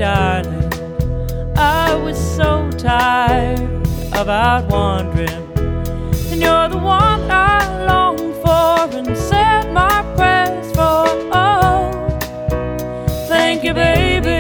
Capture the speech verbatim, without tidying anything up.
darling, I was so tired of out wandering, and you're the one I long for and said my prayers for. Oh, thank you, baby.